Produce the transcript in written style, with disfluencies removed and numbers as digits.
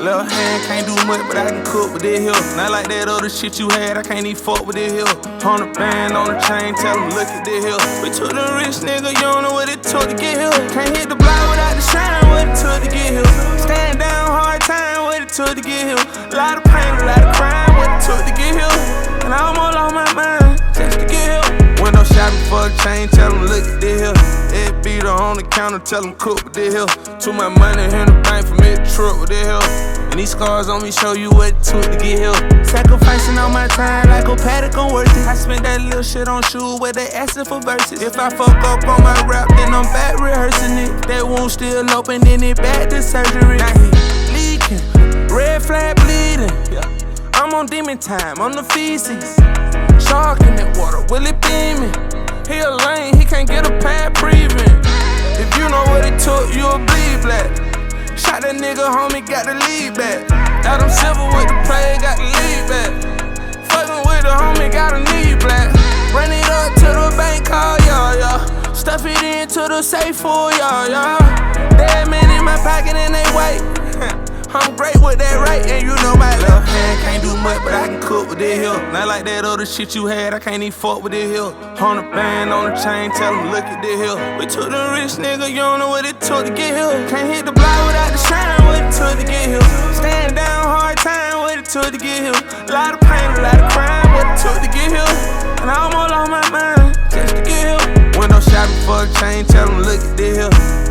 Left hand can't do much, but I can cook with this here. Not like that other shit you had, I can't even fuck with this here. 100 band on the chain, tell them look at this here. We took the rich nigga, you don't know what it took to get here. Can't hit the block without the shine, what it took to get here. Stand down, hard time, what it took to get here. A lot of pain, a lot of crime, what it took to get here. And I almost lost my mind, just to get here. Window shopping for a chain, tell them look at this here. It beater on the counter, tell them cook with this here. Too much money in the bank for me to trip with this here. And these scars on me show you what it took to get here. Sacrificing all my time like a paddock on worth it. I spent that little shit on shoes where they asking for verses. If I fuck up on my rap, then I'm back rehearsing it. That wound still open, then it back to surgery. Now he leaking, red flag bleeding. I'm on demon time, on the feces. Shark in that water, will it beam me? He a lane, he can't get a pad breathing. If you know what it took, you'll bleed black. Shot that nigga, homie, got the lead back. Adam Silver with the play, got the lead back. Fucking with the homie, got a knee black. Run it up to the bank, call yeah. Stuff it into the safe for yeah. Dead men in my pocket and they wait. I'm great with that right, and you know my left hand can't do much, but I can cook with this here. Not like that other shit you had, I can't even fuck with this here. 100 band on the chain, tell them look at this here. We took the rich nigga, you don't know what it took to get here. Can't hit the block without the shine, what it took to get here. Stand down, hard time, what it took to get here. A lot of pain, a lot of crime, what it took to get here. And I almost lost my mind, just to get here. Window shopping for a chain, tell them look at this here.